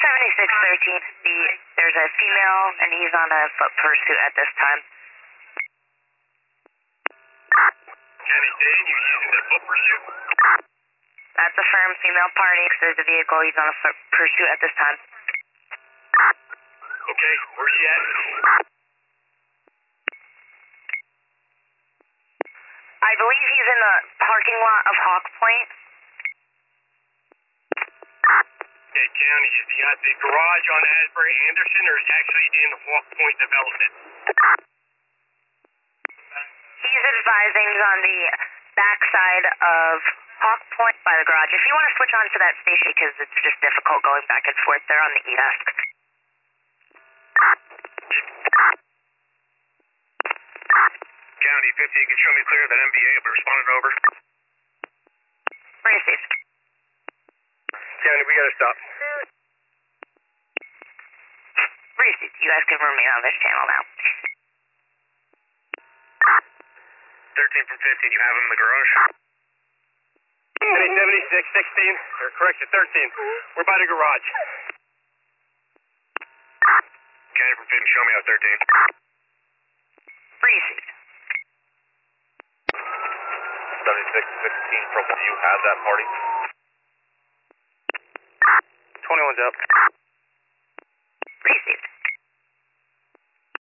7613, there's a female and he's on a foot pursuit at this time. County 10, you using the foot pursuit? That's a firm female party, there's a vehicle, he's on a foot pursuit at this time. Okay, where's she at? I believe he's in the parking lot of Hawk Point. Okay, County, is he at the garage on Asbury Anderson or is he actually in the Hawk Point development? He's advising he's on the backside of Hawk Point by the garage. If you want to switch on to that station because it's just difficult going back and forth there on the E-desk. County 50, you can show me clear of that MBA, but responded over. Received. County, we gotta stop. Received. You guys can remain on this channel now. 13 from 15, you have him in the garage? County 76, 16, or correction, 13. We're by the garage. County from 15, show me out 13. Received. 76, 16, from do you have that party? 21's up. Received.